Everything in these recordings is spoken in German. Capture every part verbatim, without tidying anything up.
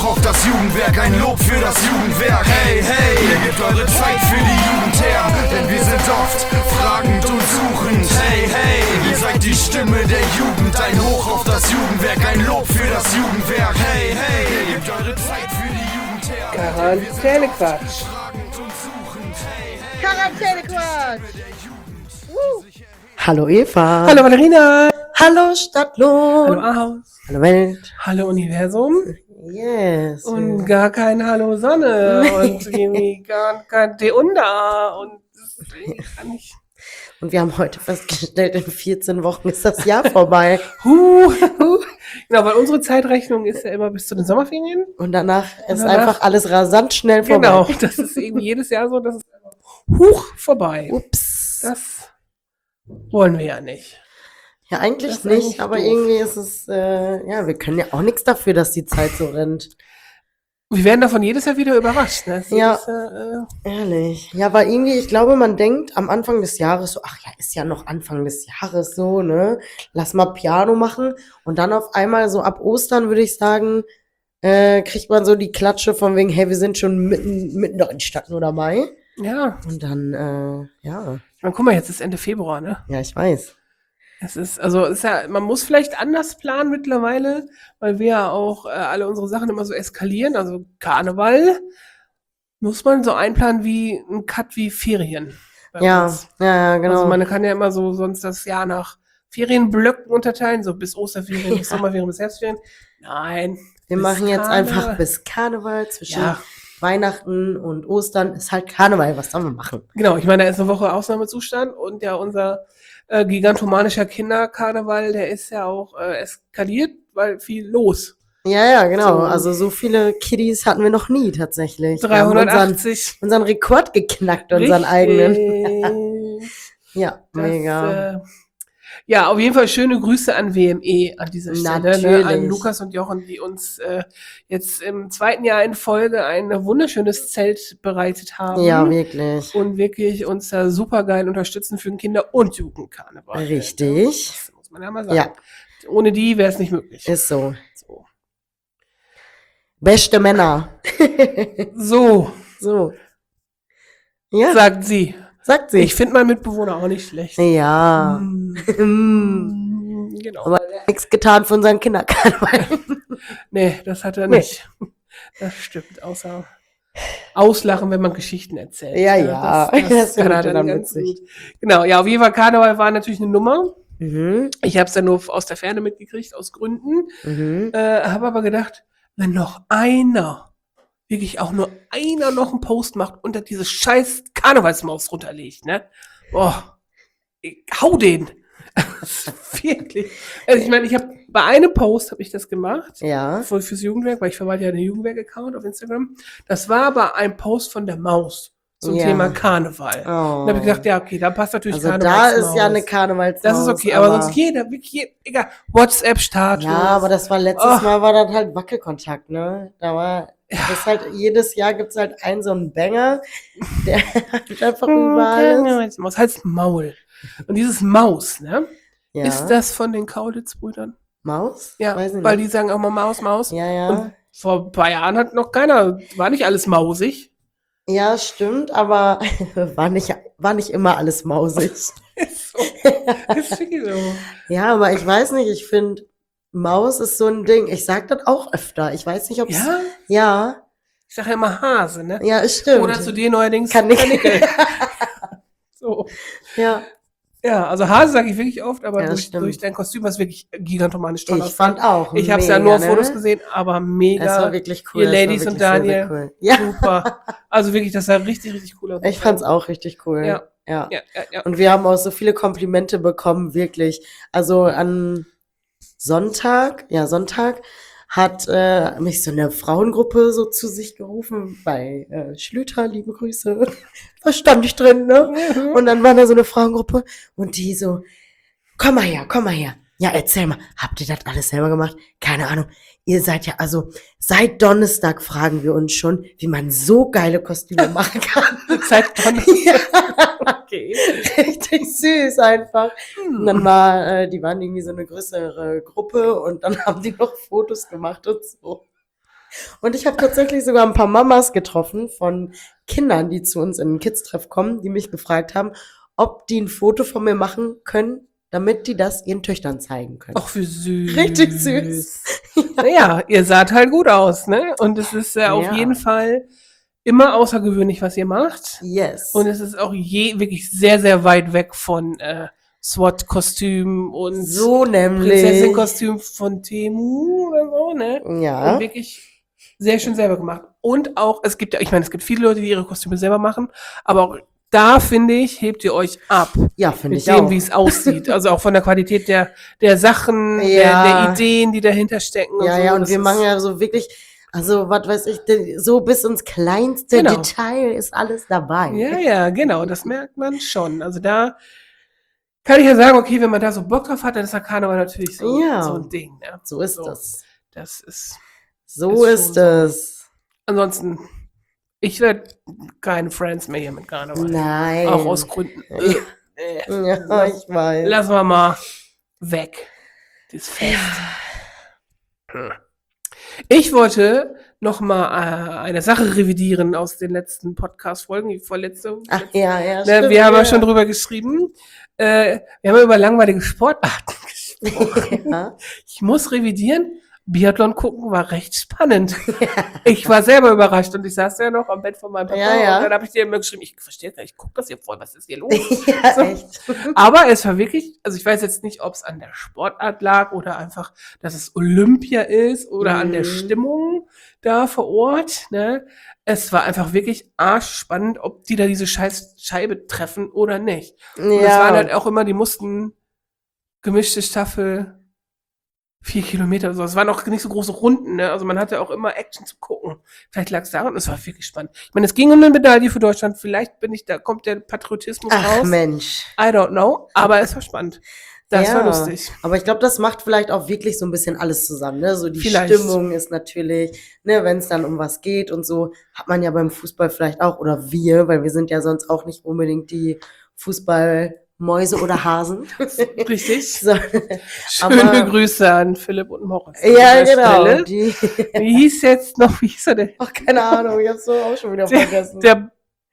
auf das Jugendwerk, ein Lob für das Jugendwerk. Hey, hey, ihr gebt eure Zeit für die Jugend her, denn wir sind oft fragend und suchend. Hey, hey, ihr seid die Stimme der Jugend, ein Hoch auf das Jugendwerk, ein Lob für das Jugendwerk. Hey, hey, ihr gebt eure Zeit für die Jugend her. Quarantänequatsch. Quarantänequatsch. Uh. Hallo Eva. Hallo Valerina. Hallo Stadtlohn. Hallo Ahaus. Hallo Welt. Hallo Universum. Yes. Und gar kein Hallo Sonne. Und irgendwie gar kein Deunda. Und deswegen kann ich... Und wir haben heute festgestellt, in vierzehn Wochen ist das Jahr vorbei. Huh. Genau, weil unsere Zeitrechnung ist ja immer bis zu den Sommerferien. Und danach ist danach, einfach alles rasant schnell vorbei. Genau, das ist irgendwie jedes Jahr so, dass es einfach huch vorbei. Ups. Das wollen wir ja nicht. Ja, eigentlich Das ist nicht, eigentlich aber doof. irgendwie ist es, äh, ja, wir können ja auch nichts dafür, dass die Zeit so rennt. Wir werden davon jedes Jahr wieder überrascht. Ne? Ja. Ist, äh, Ehrlich. Ja, weil irgendwie, ich glaube, man denkt am Anfang des Jahres so, ach ja, ist ja noch Anfang des Jahres so, ne? Lass mal Piano machen. Und dann auf einmal so ab Ostern, würde ich sagen, äh, kriegt man so die Klatsche von wegen, hey, wir sind schon mitten, mitten in Stadt nur dabei. ja. Und dann, äh, ja. Ich meine, guck mal, jetzt ist Ende Februar, ne? Ja, ich weiß. Es ist, also ist ja, man muss vielleicht anders planen mittlerweile, weil wir ja auch äh, alle unsere Sachen immer so eskalieren. Also Karneval muss man so einplanen wie ein Cut wie Ferien. bei Ja, uns. ja, ja, genau. Also man kann ja immer so sonst das Jahr nach Ferienblöcken unterteilen, so bis Osterferien, bis Ja. Sommerferien, bis Herbstferien. Nein. wir bis machen jetzt Karneval. einfach bis Karneval zwischen Ja. Weihnachten und Ostern ist halt Karneval. Was sollen wir machen? Genau, ich meine, da ist eine Woche Ausnahmezustand und ja, unser äh, gigantomanischer Kinderkarneval, der ist ja auch äh, eskaliert, weil viel los. Ja, ja, genau. So. Also so viele Kiddies hatten wir noch nie tatsächlich. Wir haben dreihundertachtzig. Unseren, unseren Rekord geknackt, unseren eigenen. Richtig. Ja, Das, mega. Äh, ja, auf jeden Fall schöne Grüße an W M E an dieser Stelle. Ne? Natürlich. An Lukas und Jochen, die uns äh, jetzt im zweiten Jahr in Folge ein wunderschönes Zelt bereitet haben. Ja, wirklich. Und wirklich uns da super geil unterstützen für den Kinder- und Jugendkarneval. Richtig. Das muss man ja mal sagen. Ja. Ohne die wäre es nicht möglich. Ist so. So. Beste Männer. so, So. Ja, sagt sie. sagt sie. Ich finde meinen Mitbewohner auch nicht schlecht. Ja. Mm. Mm. Mm, Genau. Aber er hat nichts getan für unseren Kinderkarneval. Nee, das hat er Nee. nicht. Das stimmt, außer auslachen, wenn man Geschichten erzählt. Ja, ja. Das, das, Das kann er findet er dann dann ganz witzig. gut. Genau, ja, auf jeden Fall, Karneval war natürlich eine Nummer. Mhm. Ich habe es ja nur aus der Ferne mitgekriegt, aus Gründen. Mhm. Äh, habe aber gedacht, wenn noch einer, wirklich auch nur einer noch einen Post macht und da diese scheiß Karnevalsmaus runterlegt, ne? Boah, ich hau den. Wirklich. Also ich meine, ich habe bei einem Post habe ich das gemacht. Ja. Für, fürs Jugendwerk, weil ich verwalte ja den Jugendwerk-Account auf Instagram. Das war aber ein Post von der Maus zum Ja. Thema Karneval. Oh. Da habe ich gedacht, ja, okay, da passt natürlich Also da Karnevalsmaus. ist ja eine Karnevalsmaus. Das ist okay, aber, sonst jeder, wirklich jeder, egal, WhatsApp-Status. Ja, aber das war letztes Oh. Mal war das halt Wackelkontakt, ne? Da war, das ist halt, jedes Jahr gibt's halt einen so einen Banger, der halt einfach überall ist. Karnevalsmaus heißt Maul. Und dieses Maus, ne? Ja. Ist das von den Kaulitz-Brüdern? Maus? Ja, Weiß ich weil nicht. die sagen auch mal Maus, Maus. Ja, ja. Und vor ein paar Jahren hat noch keiner, war nicht alles mausig. Ja, stimmt, aber war nicht, war nicht immer alles mausig. Ist so. Ist wirklich so. Ja, aber ich weiß nicht, ich finde, Maus ist so ein Ding. Ich sag das auch öfter. Ich weiß nicht, ob es. Ja? Ja, Ich sage ja immer Hase, ne? ja, es stimmt. Oder zu dir neuerdings Kanickel. Kanickel. So. Ja, Ja, also Hase sage ich wirklich oft, aber Ja, durch, stimmt. durch dein Kostüm, was wirklich gigantomanisch toll ich aussah. fand auch. Ich habe es ja mega, nur auf ne? Fotos gesehen, aber mega. Es war wirklich cool. Ihr es war Ladies wirklich und sehr, Daniel. sehr cool. Ja, Super. Also wirklich, das sah richtig, richtig cool aus. ich fand's auch richtig cool. Ja. Ja. Ja, ja, ja. Und wir haben auch so viele Komplimente bekommen, wirklich. Also an Sonntag, ja, Sonntag hat äh, mich so eine Frauengruppe so zu sich gerufen bei äh, Schlüter, liebe Grüße. Da stand ich drin, ne? Und dann war da so eine Frauengruppe und die so, komm mal her, komm mal her. Ja, erzähl mal, habt ihr das alles selber gemacht? Keine Ahnung. Ihr seid ja, also seit Donnerstag fragen wir uns schon, wie man so geile Kostüme machen kann. Seit Donnerstag. Ja, Okay. richtig süß einfach. Und dann war, äh, die waren irgendwie so eine größere Gruppe und dann haben die noch Fotos gemacht und so. Und ich habe tatsächlich sogar ein paar Mamas getroffen von Kindern, die zu uns in den Kids-Treff kommen, die mich gefragt haben, ob die ein Foto von mir machen können, damit die das ihren Töchtern zeigen können. Ach, wie süß. Richtig süß. Naja, ihr saht halt gut aus, ne? Und es ist äh, auf Ja. jeden Fall immer außergewöhnlich, was ihr macht. Yes. Und es ist auch je wirklich sehr, sehr weit weg von äh, SWAT-Kostüm und so nämlich. Prinzessin-Kostüm von Temu oder so, ne? Und Ja. wirklich sehr schön selber gemacht. Und auch, es gibt ja, ich meine, es gibt viele Leute, die ihre Kostüme selber machen, aber auch da, finde ich, hebt ihr euch ab. Ja, finde Mit ich dem, auch. wie es aussieht. Also auch von der Qualität der, der Sachen, der, Ja. der Ideen, die dahinter stecken. Ja, so. ja, und Das wir ist- machen ja so wirklich, also was weiß ich, de- so bis ins kleinste Genau. Detail ist alles dabei. Ja, ja, genau, das merkt man schon. Also da kann ich ja sagen, okay, wenn man da so Bock drauf hat, dann ist der Karneval natürlich so, Ja. so ein Ding. Ne? So ist So. das. Das ist. So Ist ist, schon so. es. Ansonsten, ich werde keine Friends mehr hier mit Karneval. Nein. Auch aus Gründen. Äh, äh. Ja, ich weiß. Lassen wir mal weg. Das Fest. Hm. Ich wollte noch mal äh, eine Sache revidieren aus den letzten Podcast-Folgen, die vorletzte. Ach ja, ja, Ne, stimmt. wir haben ja ja schon drüber geschrieben. Äh, wir haben ja über langweilige Sportarten gesprochen. Ja. Ich muss revidieren. Biathlon gucken war recht spannend. Ich war selber überrascht und ich saß ja noch am Bett von meinem Papa Ja, ja. und dann habe ich dir immer geschrieben, ich verstehe gar nicht, ich gucke das hier voll, was ist hier los? Ja, So. echt. Aber es war wirklich, also ich weiß jetzt nicht, ob es an der Sportart lag oder einfach, dass es Olympia ist oder an der Mhm. Stimmung da vor Ort. Ne? Es war einfach wirklich arschspannend, ob die da diese scheiß Scheibe treffen oder nicht. Und es waren halt Ja. auch immer, die mussten gemischte Staffel vier Kilometer oder so. Es waren auch nicht so große Runden, ne? Also man hatte auch immer Action zu gucken. Vielleicht lag es daran, es war wirklich spannend. Ich meine, es ging um eine Medaille für Deutschland. Vielleicht bin ich, da kommt der Patriotismus Ach raus. Mensch. I don't know, aber es war spannend. Das Ja. war lustig. Aber ich glaube, das macht vielleicht auch wirklich so ein bisschen alles zusammen. Ne? So die Vielleicht. Stimmung ist natürlich, ne, wenn es dann um was geht und so, hat man ja beim Fußball vielleicht auch, oder wir, weil wir sind ja sonst auch nicht unbedingt die Fußballmäuse oder Hasen. Richtig. so, Schöne aber- Grüße an Philipp und Moritz. an ja, dieser genau. Stelle. Die, Wie hieß jetzt noch, wie hieß er denn? ach, keine Ahnung, ich hab's so auch schon wieder Der, vergessen. der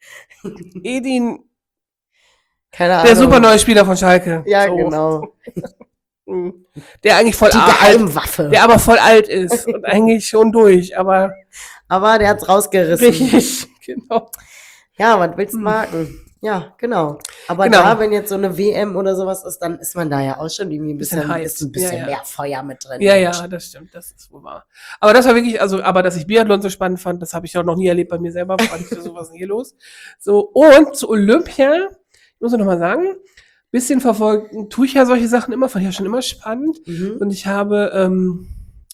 Edin, keine Ahnung. der super neue Spieler von Schalke. Ja, So. genau. Mhm. Der eigentlich voll Die alt, Geheimwaffe. der aber voll alt ist und eigentlich schon durch, aber Aber der hat's rausgerissen. richtig, genau. Ja, was willst du Hm. machen? Ja, genau. Aber Genau. da, wenn jetzt so eine W M oder sowas ist, dann ist man da ja auch schon irgendwie ein Bisschen bisschen, hyped. ist ein bisschen Ja, ja. mehr Feuer mit drin. Ja, ja, das stimmt, das ist wohl wahr. Aber das war wirklich, also, aber dass ich Biathlon so spannend fand, das habe ich auch noch nie erlebt bei mir selber, war nicht so was hier los. So, und zu Olympia, ich muss noch mal sagen, bisschen verfolgen, tue ich ja solche Sachen immer, fand ich ja schon immer spannend. Mhm. Und ich habe ähm,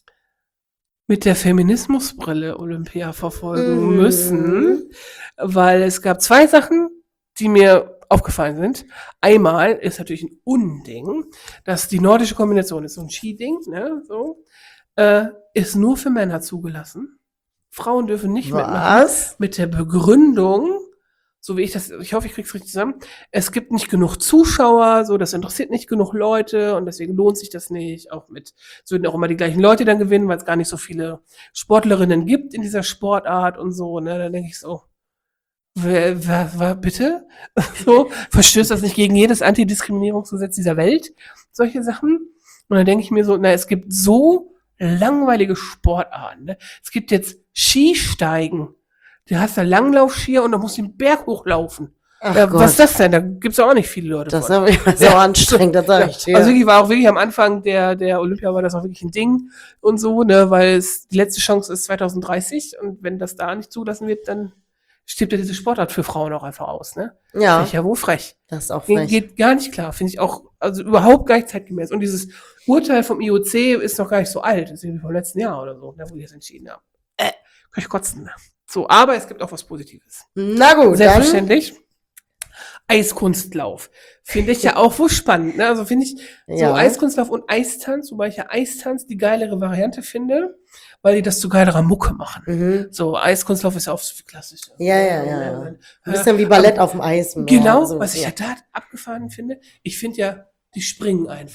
mit der Feminismusbrille Olympia verfolgen Mhm. müssen, weil es gab zwei Sachen, die mir aufgefallen sind. Einmal ist natürlich ein Unding, dass die nordische Kombination ist so ein Skiding, ne, so, äh, ist nur für Männer zugelassen. Frauen dürfen nicht mitmachen. Was? Mit der Begründung, so wie ich das, ich hoffe, ich krieg's richtig zusammen, es gibt nicht genug Zuschauer, so, das interessiert nicht genug Leute und deswegen lohnt sich das nicht. Auch mit, es würden auch immer die gleichen Leute dann gewinnen, weil es gar nicht so viele Sportlerinnen gibt in dieser Sportart und so, ne, dann denke ich so, wer, wer, wer, bitte? So, verstößt das nicht gegen jedes Antidiskriminierungsgesetz dieser Welt? Solche Sachen? Und dann denke ich mir so, na, es gibt so langweilige Sportarten, ne? Es gibt jetzt Skisteigen. Du hast da Langlaufskier und dann musst du den Berg hochlaufen. Ach Ja, Gott, was ist das denn? Da gibt's auch nicht viele Leute das von. ist aber so Ja. anstrengend, das sag ich dir. Also wirklich war auch wirklich am Anfang der, der Olympia war das auch wirklich ein Ding und so, ne, weil es die letzte Chance ist zwanzig dreißig und wenn das da nicht zugelassen wird, dann stirbt ja diese Sportart für Frauen auch einfach aus, ne? ja, Finde ich ja wohl frech. das ist auch Ge- frech. Geht gar nicht klar, finde ich auch, also überhaupt gar nicht zeitgemäß. Und dieses Urteil vom I O C ist noch gar nicht so alt, das ist irgendwie vom letzten Jahr oder so, ne, wo die das entschieden haben. Äh, kann ich kotzen. Ne? So, aber es gibt auch was Positives. Na gut, dann. Selbstverständlich. Eiskunstlauf. Finde ich ja auch wohl spannend. Ne? Also finde ich so Ja. Eiskunstlauf und Eistanz, wobei ich ja Eistanz die geilere Variante finde, weil die das zu geilerer Mucke machen. Mhm. So, Eiskunstlauf ist ja oft so viel klassisch. Ja, ja, ja, ja. Ein Äh, bisschen wie Ballett auf dem Eis. mehr, Genau, so, was ich ja. ja da abgefahren finde. Ich finde ja, die springen einfach.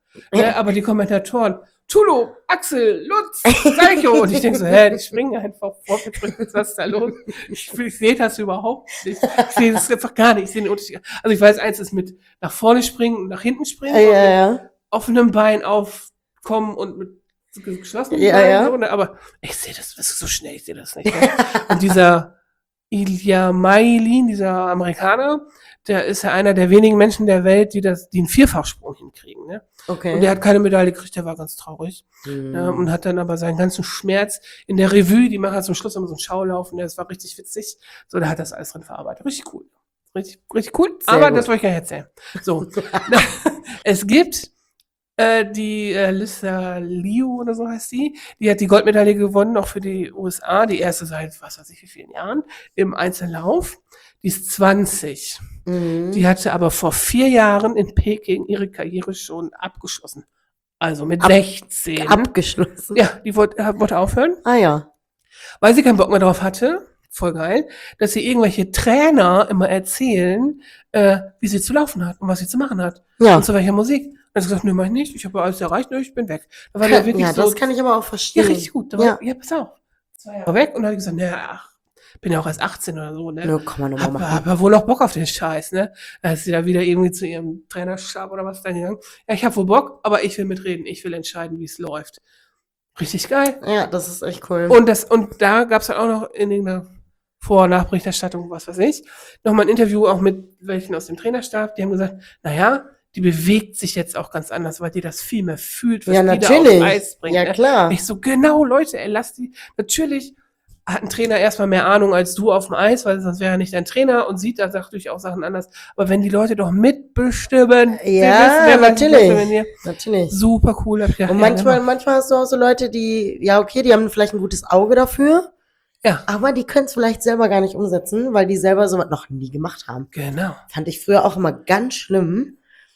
Ne? Aber die Kommentatoren, Tulu, Axel, Lutz, Seicho. Und ich denke so, hä, die springen einfach vor, was ist da los? Ich, ich sehe das überhaupt nicht. Ich sehe das einfach gar nicht. Ich sehe den Unterschied. Also ich weiß, eins ist mit nach vorne springen und nach hinten springen. Ja, und mit ja. offenem Bein aufkommen und mit geschlossenem Ja, Bein. ja. So, ne? Aber ich sehe das, das ist so schnell, ich sehe das nicht. Ne? Und dieser Ilya Mailin, dieser Amerikaner, der ist ja einer der wenigen Menschen der Welt, die das, die einen Vierfachsprung hinkriegen, ne? Okay. Und der hat keine Medaille gekriegt, der war ganz traurig. Hm. Ja, und hat dann aber seinen ganzen Schmerz in der Revue, die machen halt zum Schluss immer so einen Schaulauf, und das war richtig witzig. So, der hat das alles drin verarbeitet. Richtig cool. Richtig, richtig cool. Sehr aber gut. das wollte ich gar nicht erzählen. So. Es gibt äh, die äh, Lisa Liu oder so heißt die, die hat die Goldmedaille gewonnen, auch für die U S A, die erste seit, was weiß ich, wie vielen Jahren, im Einzellauf. Die ist zwanzig. Mhm. Die hatte aber vor vier Jahren in Peking ihre Karriere schon abgeschlossen. Also mit Ab- sechzehn. Abgeschlossen. Ja, die wollte, äh, wollte aufhören, Ah ja. weil sie keinen Bock mehr drauf hatte. Voll geil, dass sie irgendwelche Trainer immer erzählen, äh, wie sie zu laufen hat und was sie zu machen hat. Ja. Und zu welcher Musik. Und dann hat sie gesagt, nö, mach ich nicht. Ich habe alles erreicht, nö, ich bin weg. Da war der wirklich Ja, so, das kann ich aber auch ja, verstehen. richtig gut. Da war, Ja. ja. pass auf. Zwei Jahre weg, und dann hat sie gesagt, naja, ach, bin ja auch erst achtzehn oder so, ne? Nö, kann man nochmal Hab, machen. hab ja wohl auch Bock auf den Scheiß, ne? Da ist sie da wieder irgendwie zu ihrem Trainerstab oder was dann gegangen. Ja, ich hab wohl Bock, aber ich will mitreden. Ich will entscheiden, wie es läuft. Richtig geil. Ja, das ist echt cool. Und das, und da gab's dann auch noch in irgendeiner Vor- und Nachberichterstattung, was weiß ich, nochmal ein Interview auch mit welchen aus dem Trainerstab, die haben gesagt, naja, die bewegt sich jetzt auch ganz anders, weil die das viel mehr fühlt, was ja, die da natürlich. aufs Eis bringt. Ja, ne? klar. Ich so, genau, Leute, ey, lass die, natürlich hat ein Trainer erstmal mehr Ahnung als du auf dem Eis, weil sonst wäre er nicht dein Trainer und sieht da natürlich auch Sachen anders. Aber wenn die Leute doch mitbestimmen, die Ja, wissen, wer was natürlich. bestimmt, wenn die- Natürlich. Super cool. Hab ich gedacht, Und ja, manchmal, genau. manchmal hast du auch so Leute, die, ja, okay, die haben vielleicht ein gutes Auge dafür, Ja, aber die können es vielleicht selber gar nicht umsetzen, weil die selber sowas noch nie gemacht haben. genau. Fand ich früher auch immer ganz schlimm.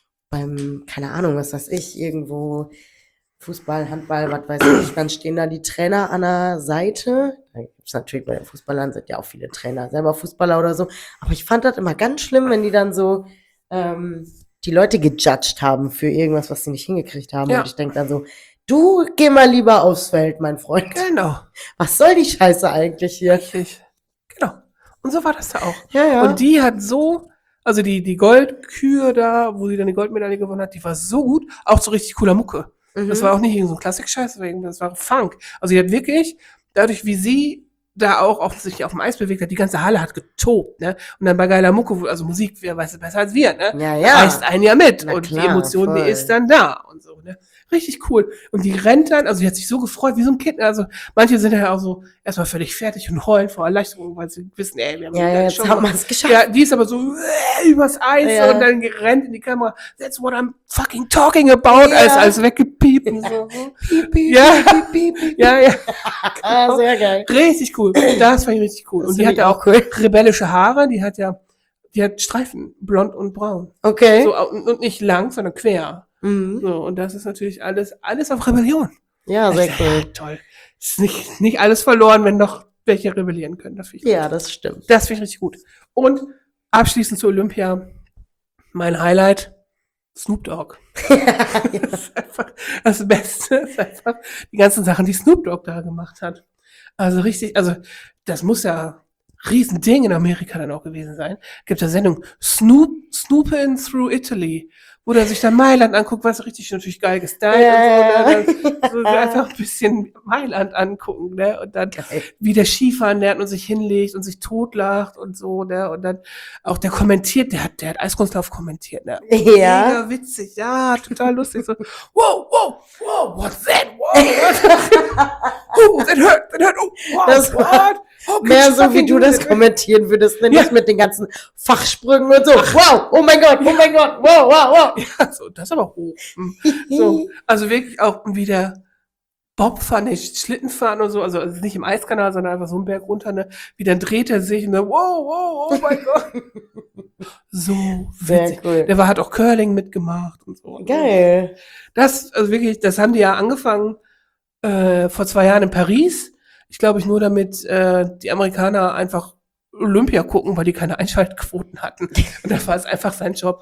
Beim, keine Ahnung, was weiß ich, irgendwo Fußball, Handball, was weiß ich, dann stehen da die Trainer an der Seite. Da gibt's natürlich bei den Fußballern sind ja auch viele Trainer, selber Fußballer oder so. Aber ich fand das immer ganz schlimm, wenn die dann so ähm, die Leute gejudged haben für irgendwas, was sie nicht hingekriegt haben. Ja. Und ich denk dann so, du geh mal lieber aufs Feld, mein Freund. Genau. Was soll die Scheiße eigentlich hier? Richtig. Genau. Und so war das da auch. Ja, ja. Und die hat so, also die, die Goldkür da, wo sie dann die Goldmedaille gewonnen hat, die war so gut, auch so richtig cooler Mucke. Mhm. Das war auch nicht irgend so ein Klassik-Scheiß, das war Funk. Also die hat wirklich, dadurch wie sie da auch offensichtlich auf dem Eis bewegt hat, die ganze Halle hat getobt, ne? Und dann bei geiler Mucke, wo- also Musik, wer weiß es besser als wir, ne? Ja, Da ja. reißt einen ja mit. Na und klar, die Emotion, voll. die ist dann da und so, ne? Richtig cool. Und die rennt dann, also die hat sich so gefreut, wie so ein Kind. Also manche sind ja auch so erstmal völlig fertig und heulen vor Erleichterung, weil sie wissen, ey, wir haben Ja, eine ja, geile jetzt Show haben wir gemacht. es geschafft. Ja, die ist aber so äh, übers Eis Ja. und dann rennt in die Kamera. That's what I'm fucking talking about. Ja. Alles, alles weggepiept und so. Piep, piep, Ja. piep, piep, piep. Ja, ja. Ah, sehr geil. Richtig cool. Das fand ich richtig cool. Das Und die find hat ich ja auch cool. rebellische Haare. Die hat ja, die hat Streifen, blond und braun. Okay. So, und und nicht lang, sondern quer. Mhm. So, und das ist natürlich alles, alles auf Rebellion. Ja, sehr Ich sag, cool. Ja, toll. Ist nicht, nicht alles verloren, wenn noch welche rebellieren können. Das finde ich, Ja, das stimmt. das finde ich richtig gut. Und abschließend zu Olympia, mein Highlight, Snoop Dogg. Das ist einfach das Beste. Ist einfach die ganzen Sachen, die Snoop Dogg da gemacht hat. Also richtig, also das muss ja ein Riesending in Amerika dann auch gewesen sein. Gibt da Sendung Snoop, Snoopin' Through Italy, wo der sich dann Mailand anguckt, was richtig natürlich geil gestylt Ja, und so. Ne? Dann so einfach ein bisschen Mailand angucken, ne? Und dann Geil. wie der Skifahren lernt und sich hinlegt und sich totlacht und so, ne? Und dann auch der kommentiert, der hat, der hat Eiskunstlauf kommentiert, ne? Ja. Mega witzig, ja, total lustig. So, wow, wow, wow, what's that? Wow, oh, that hurt, that hurt, oh, wow, Das what? war How could Mehr you so, wie fucking du do das that? kommentieren würdest, ne? Ja. Nicht mit den ganzen Fachsprüngen und so. Wow, oh mein Gott, oh mein Gott, wow, wow, wow. Ja, so, das ist aber hoch. Hm. So, also wirklich auch wieder Bobfahren, nicht Schlittenfahren und so, also, also nicht im Eiskanal, sondern einfach so einen Berg runter, ne? Wie dann dreht er sich und dann, wow, wow, oh mein Gott. So Sehr witzig. cool. Der war, hat auch Curling mitgemacht und so. Geil. Das, also wirklich, das haben die ja angefangen äh, vor zwei Jahren in Paris. Ich glaube, ich nur damit äh, die Amerikaner einfach Olympia gucken, weil die keine Einschaltquoten hatten. Und da war es einfach sein Job,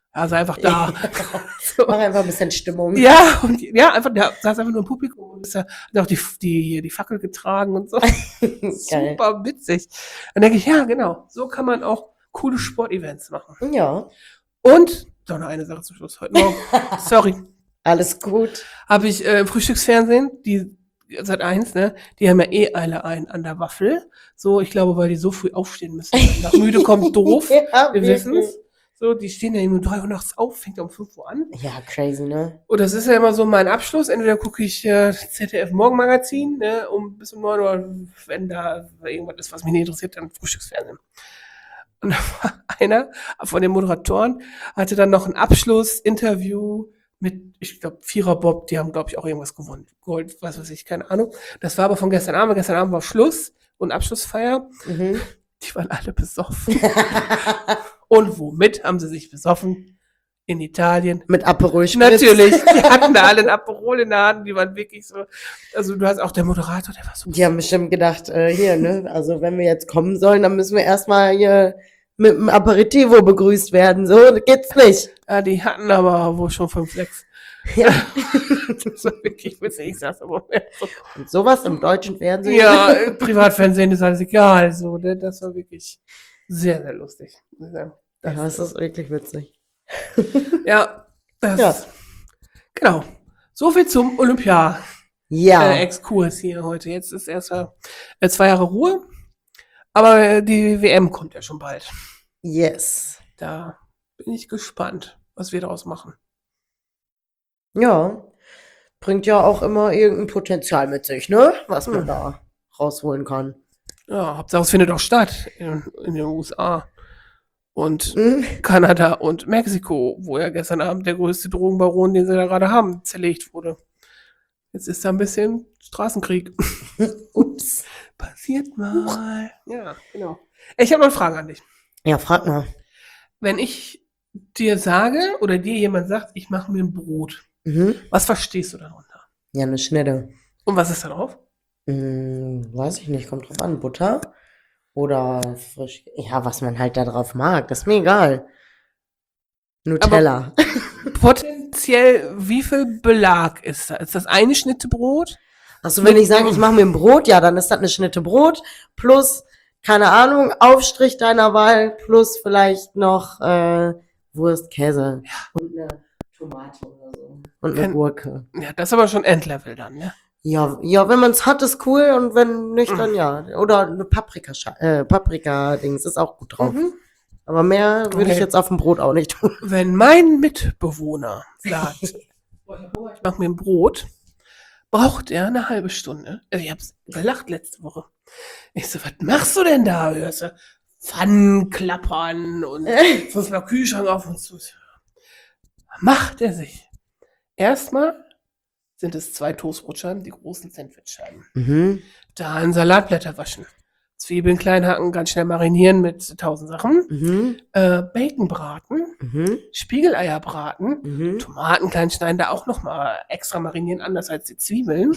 Also einfach da. Mach einfach ein bisschen Stimmung. Ja, und ja, einfach, der saß einfach nur im Publikum und ist ja, hat auch die, die, die Fackel getragen und so. Geil. Super witzig. Dann denke ich, ja, genau, so kann man auch coole Sportevents machen. Ja, Und, doch noch eine Sache zum Schluss heute Morgen. Sorry. alles gut. Habe ich äh, im Frühstücksfernsehen, die seit eins, ne, die haben ja eh alle einen an der Waffel. So, ich glaube, weil die so früh aufstehen müssen. Nach müde kommt doof. Ja, Wir wirklich. wissen's. So, die stehen ja eben um drei Uhr nachts auf, fängt um fünf Uhr an. Ja, crazy, ne? Und das ist ja immer so mein Abschluss. Entweder gucke ich äh, Z D F Morgenmagazin, ne, um bis um neun Uhr, wenn da irgendwas ist, was mich nicht interessiert, dann Frühstücksfernsehen. Und da war einer von den Moderatoren, hatte dann noch ein Abschlussinterview mit, ich glaube, Vierer Bob, die haben, glaube ich, auch irgendwas gewonnen. Gold, was weiß ich, keine Ahnung. Das war aber von gestern Abend. Gestern Abend war Schluss und Abschlussfeier. Mhm. Die waren alle besoffen. Und womit haben sie sich besoffen? In Italien. Mit Aperol Spritz. Natürlich, die hatten da alle ein Aperol in der Hand, die waren wirklich so, also du hast auch der Moderator, der war so. Die haben bestimmt gedacht, äh, hier, ne, also wenn wir jetzt kommen sollen, dann müssen wir erstmal hier mit dem Aperitivo begrüßt werden. So geht's nicht. Ja, die hatten aber wohl schon fünf, sechs. Ja. Das war wirklich witzig, ich sag's aber mehr so. Und sowas im deutschen Fernsehen. Ja, äh, Privatfernsehen ist alles egal, so, ne, das war wirklich sehr, sehr lustig. muss ich sagen. Ja, das ist wirklich witzig. Ja, das, Ja. genau. So viel zum Olympia. Ja. Äh, Exkurs hier heute. Jetzt ist erst äh, zwei Jahre Ruhe. Aber äh, die W M kommt ja schon bald. Yes. Da bin ich gespannt, was wir daraus machen. Ja. Bringt ja auch immer irgendein Potenzial mit sich, ne? Was man Hm. da rausholen kann. Ja, Hauptsache es findet auch statt in, in den U S A und Mhm. Kanada und Mexiko, wo ja gestern Abend der größte Drogenbaron, den sie da gerade haben, zerlegt wurde. Jetzt ist da ein bisschen Straßenkrieg. Ups. Passiert mal. Ja, genau. Ich habe noch eine Frage an dich. Ja, frag mal. Wenn ich dir sage oder dir jemand sagt, ich mache mir ein Brot, Mhm. was verstehst du darunter? Ja, eine Schnitte. Und was ist da drauf? Hm, weiß ich nicht, kommt drauf an. Butter oder frisch. Ja, was man halt da drauf mag, das ist mir egal. Nutella. Potenziell, wie viel Belag ist da? Ist das eine Schnitte Brot? Achso, wenn ich sage, ich mache mir ein Brot, ja, dann ist das eine Schnitte Brot plus, keine Ahnung, Aufstrich deiner Wahl plus vielleicht noch äh, Wurst, Käse und eine Tomate oder so. Und eine Kein- Gurke. Ja, das ist aber schon Endlevel dann, ne? Ja, ja, wenn man es hat, ist cool und wenn nicht, dann ja. Oder eine Paprika, äh, Paprika-Dings ist auch gut drauf. Mhm. Aber mehr würde ich Okay. jetzt auf dem Brot auch nicht tun. Wenn mein Mitbewohner sagt, ich mache mir ein Brot, braucht er eine halbe Stunde. Also ich hab's gelacht letzte Woche. Ich so, was machst du denn da? Hörst du Pfannen klappern und fünfmal Kühlschrank auf und zu. Macht er sich. Erstmal sind es zwei Toastbrotscheiben, die großen Sandwichscheiben. Mhm. Dann Salatblätter waschen. Zwiebeln klein hacken, ganz schnell marinieren mit tausend Sachen. Mhm. Äh, Bacon braten. Mhm. Spiegeleier braten. Mhm. Tomaten klein schneiden, da auch nochmal extra marinieren, anders als die Zwiebeln.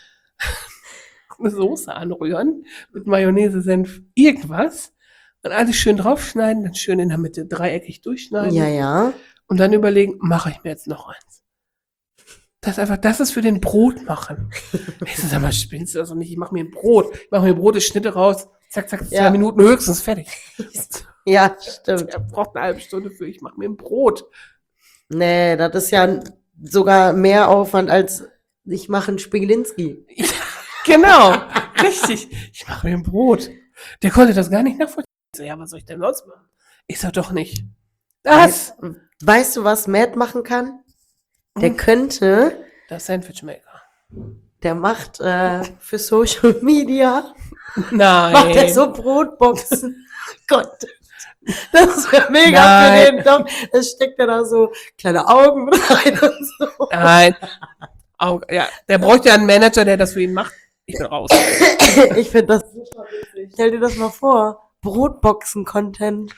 Eine Soße anrühren, mit Mayonnaise, Senf, irgendwas. Und alles schön draufschneiden, dann schön in der Mitte dreieckig durchschneiden. Ja, ja. Und dann überlegen, mache ich mir jetzt noch eins. Das ist einfach, das ist für den Brot machen. Ich so, sag mal, spinnst du das doch nicht? Ich mache mir ein Brot. Ich mache mir Brote, Schnitte raus, zack, zack, zwei Ja. Minuten höchstens, fertig. Ja, stimmt. Er braucht eine halbe Stunde für, ich mache mir ein Brot. Nee, das ist ja sogar mehr Aufwand als ich mache einen Spiegelinski. Ja, genau, richtig. Ich mache mir ein Brot. Der konnte das gar nicht nachvollziehen. Ich so, ja, was soll ich denn sonst machen? Ich sag doch nicht. Das, Weißt, weißt du, was Matt machen kann? Der Hm. könnte, das Sandwichmaker. der macht äh, für Social Media, Nein. macht er so Brotboxen. Gott, das wäre mega Nein. für den. Doch, da steckt er da so kleine Augen rein und so. Nein. Au- ja, der bräuchte ja einen Manager, der das für ihn macht. Ich bin raus. Ich finde das super witzig. Stell dir das mal vor. Brotboxen-Content.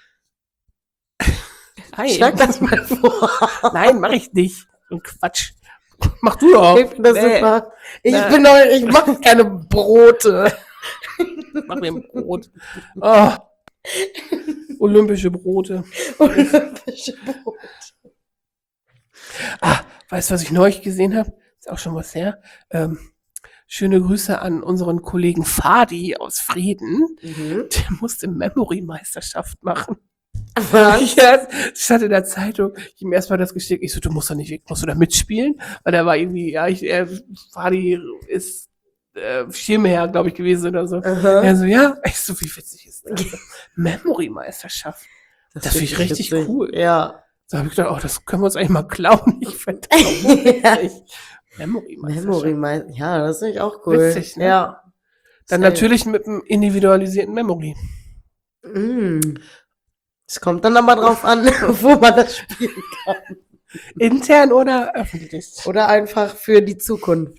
Schlag das mal vor. Nein, mach ich nicht. So ein Quatsch. Mach du doch. Ich finde das Nee, super. Ich Nee. bin doch, ich mache keine Brote. Mach mir ein Brot. Oh. Olympische Brote. Olympische Brot. Ah, weißt du, was ich neulich gesehen habe? Ist auch schon was her. Ähm, schöne Grüße an unseren Kollegen Fadi aus Frieden. Mhm. Der musste Memory-Meisterschaft machen. Was? Ja, es stand in der Zeitung. Ich hab ihm erstmal das geschickt. Ich so, du musst doch nicht weg, musst du da mitspielen? Weil der war irgendwie, ja, ich, er, Fadi ist äh, Schirmherr, glaube ich, gewesen oder so. Aha. Er so, ja, ich so, wie witzig ist das? Memory-Meisterschaft. Das find finde ich richtig witzig. cool. Ja. Da habe ich gedacht, oh, das können wir uns eigentlich mal klauen. Ich finde das auch witzig. Memory-Meisterschaft. Memory, mein, ja, das finde ich auch cool. Witzig, ne? Ja. Dann Safe. natürlich mit einem individualisierten Memory. Mm. Es kommt dann aber drauf an, wo man das spielen kann. Intern oder öffentlich? Oder einfach für die Zukunft.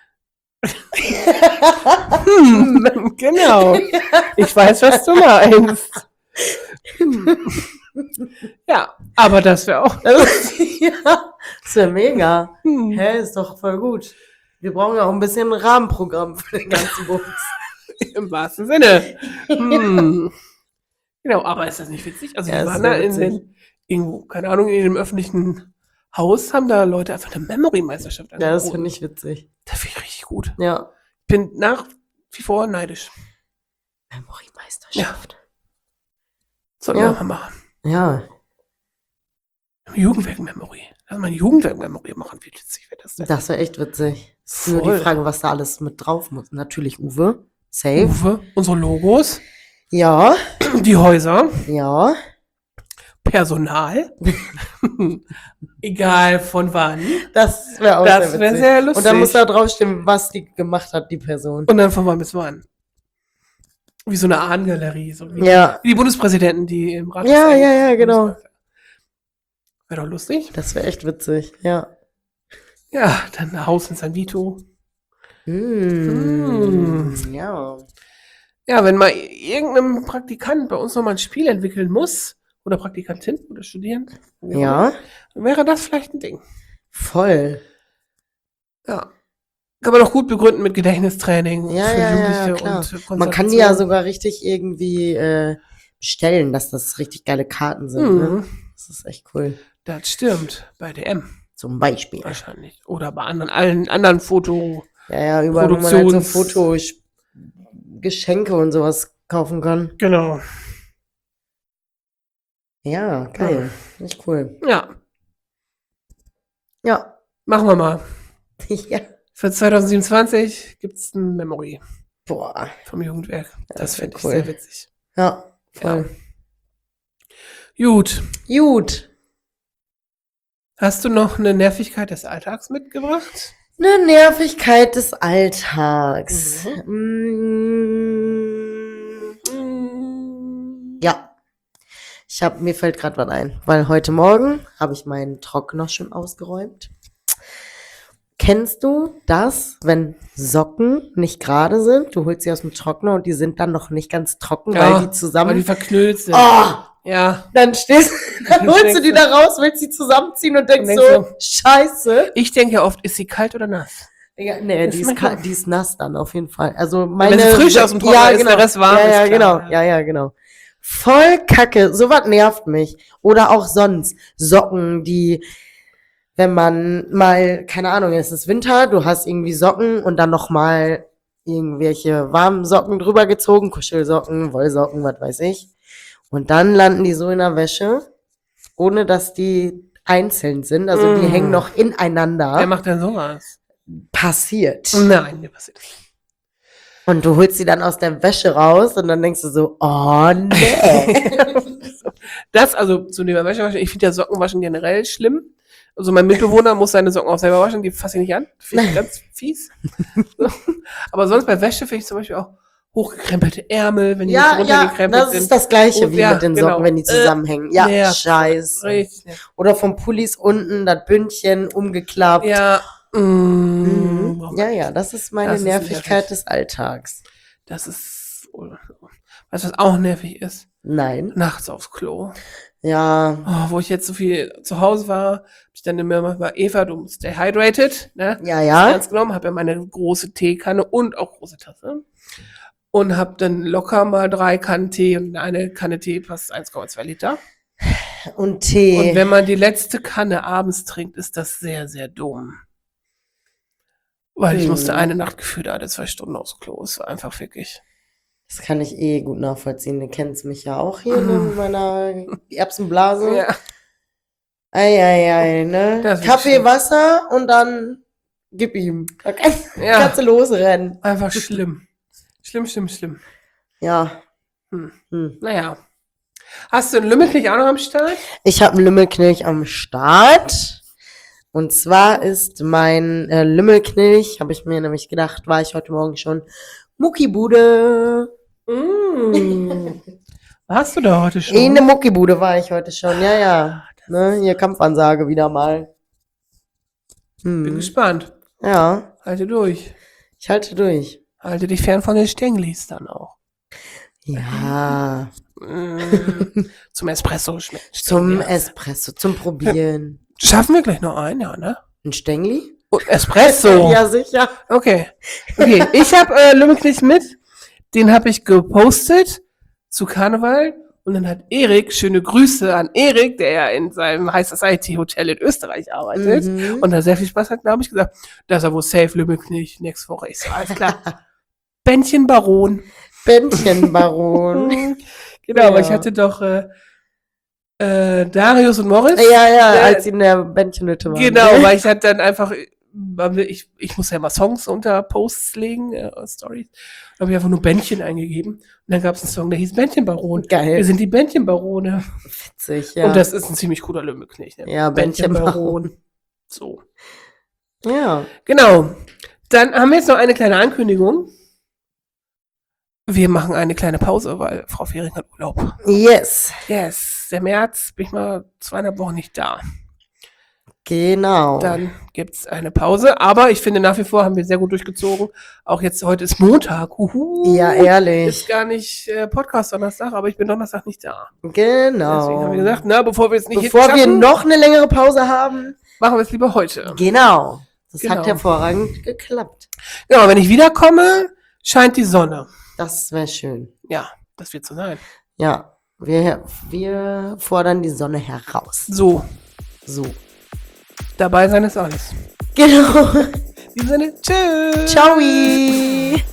Hm, genau. Ich weiß, was du meinst. Hm. Ja, aber das wäre auch. Das, ja, ist ja mega. Hm. Hä, ist doch voll gut. Wir brauchen ja auch ein bisschen ein Rahmenprogramm für den ganzen Bums. Im wahrsten Sinne. Hm. Genau, aber ist das nicht witzig? Also Ja, wir ist waren sehr da in witzig. den, irgendwo, keine Ahnung, in dem öffentlichen Haus, haben da Leute einfach eine Memory-Meisterschaft Ja, das angeboten. finde ich witzig. Das finde ich richtig gut. Ja. Bin nach wie vor neidisch. Memory-Meisterschaft. Sollten Ja. wir mal machen. Ja. Jugendwerk-Memory. Lass mal ein Jugendwerk-Memory machen. Wie witzig wäre das denn? Das wäre echt witzig. Ist nur Voll. die Frage, was da alles mit drauf muss. Natürlich Uwe. Safe. Uwe, unsere Logos, Ja. die Häuser, Ja. Personal. Egal von wann. Das wäre auch Das sehr wäre witzig. sehr lustig. Und dann muss da draufstehen, was die gemacht hat, die Person. Und dann von wann bis wann. Wie so eine Ahnengalerie. So wie, Ja. wie die Bundespräsidenten, die im Rat. Ja, ja, ja, genau. Wäre doch lustig. Das wäre echt witzig. Ja. Ja, dann Haus in San Vito. Mm. Mm. Ja. Ja, wenn mal irgendein Praktikant bei uns nochmal ein Spiel entwickeln muss, oder Praktikantin oder Studierend, wie auch immer, Ja. dann wäre das vielleicht ein Ding. Voll. Ja. Kann man auch gut begründen mit Gedächtnistraining Ja, für ja, ja, Jugendliche klar. und Man kann die ja Konzentration. sogar richtig irgendwie äh, bestellen, dass das richtig geile Karten sind. Ne? Mhm. Das ist echt cool. Das stimmt. Bei D M Zum Beispiel. wahrscheinlich. Oder bei anderen, allen anderen Foto. Ja, ja, überall, wo man halt so Produktions- Fotogeschenke und sowas kaufen kann. Genau. Ja, geil. Echt cool. Ja, Ja. machen wir mal. Ja. Für zwanzig siebenundzwanzig gibt es ein Memory Boah. vom Jugendwerk. Das das wär finde ich cool. sehr witzig. Ja, voll. Gut. Gut. Hast du noch eine Nervigkeit des Alltags mitgebracht? Eine Nervigkeit des Alltags. Mhm. Mm. Mm. Ja. Ich hab, mir fällt gerade was ein, weil heute Morgen habe ich meinen Trockner schon ausgeräumt. Kennst du das, wenn Socken nicht gerade sind? Du holst sie aus dem Trockner und die sind dann noch nicht ganz trocken, Ja, weil die zusammen... Weil die verknüllt sind. oh, Ja. dann stehst dann Und holst denkst du die du- da raus, willst sie zusammenziehen und denkst, Und denkst so, scheiße. Ich denke ja oft, ist sie kalt oder nass? Ja, nee, Das die ist, manchmal- kalt, die ist nass dann auf jeden Fall. Also meine, sie frisch aus dem Trockner ja, ist, genau. der Rest warm, Ja, ist ja, klar, genau. ja. Ja, ja, genau. Voll Kacke. Sowas nervt mich. Oder auch sonst Socken, die, wenn man mal, keine Ahnung, es ist Winter, du hast irgendwie Socken und dann noch mal irgendwelche warmen Socken drüber gezogen, Kuschelsocken, Wollsocken, was weiß ich. Und dann landen die so in der Wäsche, ohne dass die einzeln sind. Also die Mm. hängen noch ineinander. Wer macht denn sowas? Passiert. Nein, mir passiert das. Und du holst sie dann aus der Wäsche raus und dann denkst du so, oh nee. Das, also zu dem Wäschewaschen, ich finde ja Sockenwaschen generell schlimm. Also mein Mitbewohner muss seine Socken auch selber waschen, die fasse ich nicht an. Finde ich ganz fies. So. Aber sonst bei Wäsche finde ich zum Beispiel auch hochgekrempelte Ärmel, wenn die Ja, nicht ja, runtergekrempelt das sind. ist das Gleiche Und wie ja, mit den genau. Socken, wenn die Äh, zusammenhängen. Ja, nervt. scheiße. Richtig. nervt. Oder vom Pullis unten, das Bündchen umgeklappt. Ja. Mm, Mhm. Ja, ja, das ist meine Das ist Nervigkeit nervig. des Alltags. Das ist. Weißt du, was auch nervig ist? Nein. Nachts aufs Klo. Ja, Oh, wo ich jetzt so viel zu Hause war, hab ich dann immer mal, Eva, du stay hydrated, ne? ja, Das ja. ernst genommen, habe ja meine große Teekanne und auch große Tasse. und habe dann locker mal drei Kannen Tee und eine Kanne Tee passt eins Komma zwei Liter. Und Tee. Und wenn man die letzte Kanne abends trinkt, ist das sehr, sehr dumm. Weil ich Hm. musste eine Nacht gefühlt alle zwei Stunden aufs Klo. Es war einfach wirklich. Das kann ich eh gut nachvollziehen. Du kennst mich ja auch hier ne, mit meiner Erbsenblase. Ja. Eieiei, ne? Das ist Kaffee, schlimm. Wasser und dann gib ihm. Da kann, Ja. kannst du losrennen. Einfach schlimm. Schlimm, schlimm, schlimm. Ja. Hm. Hm. Naja. Hast du einen Lümmelknecht auch noch am Start? Ich habe einen Lümmelknilch am Start. Und zwar ist mein äh, Lümmelknilch, habe ich mir nämlich gedacht, war ich heute Morgen schon, Muckibude. Mm. Warst du da heute schon? In der Muckibude war ich heute schon, ja, ja. Ne, hier Kampfansage wieder mal. Bin Hm. gespannt. Ja, Halte durch. ich halte durch. Halte dich fern von den Stänglis dann auch. Ja, Mm. Zum Espresso schmeckt. zum Ja. Espresso, zum Probieren. Schaffen wir gleich noch einen, ja, ne? Ein Stängli? Und Espresso. Ja, sicher. Okay. Okay, ich habe äh, Lümmelknecht mit. Den habe ich gepostet zu Karneval. Und dann hat Erik, schöne Grüße an Erik, der ja in seinem High Society Hotel in Österreich arbeitet Mhm. und da sehr viel Spaß hat, da habe ich gesagt, das ist ja wohl safe Lümmelknecht nächste Woche. Ich so, alles klar. Bändchen Baron. Bändchenbaron. Genau, Ja. aber ich hatte doch äh, äh, Darius und Moritz. Ja, ja, Äh, als sie in der Bändchenhütte waren. Genau, weil ich hatte dann einfach, ich, ich muss ja immer Songs unter Posts legen, äh, Stories. Da habe ich einfach nur Bändchen eingegeben. Und dann gab es einen Song, der hieß Bändchenbaron. Geil. Wir sind die Bändchenbarone. Witzig, ja. Und das ist ein ziemlich cooler Lümmelknecht. Ne? Ja, Bändchenbaron. So. Ja. Genau. Dann haben wir jetzt noch eine kleine Ankündigung. Wir machen eine kleine Pause, weil Frau Fehring hat Urlaub. Yes. Yes, der März bin ich mal zweieinhalb Wochen nicht da. Genau. Dann gibt's eine Pause. Aber ich finde, nach wie vor haben wir sehr gut durchgezogen. Auch jetzt, heute ist Montag. Uhu. Ja, ehrlich. Ist gar nicht äh, Podcast Donnerstag, aber ich bin Donnerstag nicht da. Genau. Deswegen haben wir gesagt, na, bevor wir es nicht Bevor wir schaffen, noch eine längere Pause haben. machen wir es lieber heute. Genau. Das Genau. hat hervorragend geklappt. Genau, wenn ich wiederkomme, scheint die Sonne. Das wäre schön. Ja, das wird so sein. Ja. Wir, wir fordern die Sonne heraus. So, So. dabei sein ist alles. Genau. In diesem Sinne, tschüss. Ciao.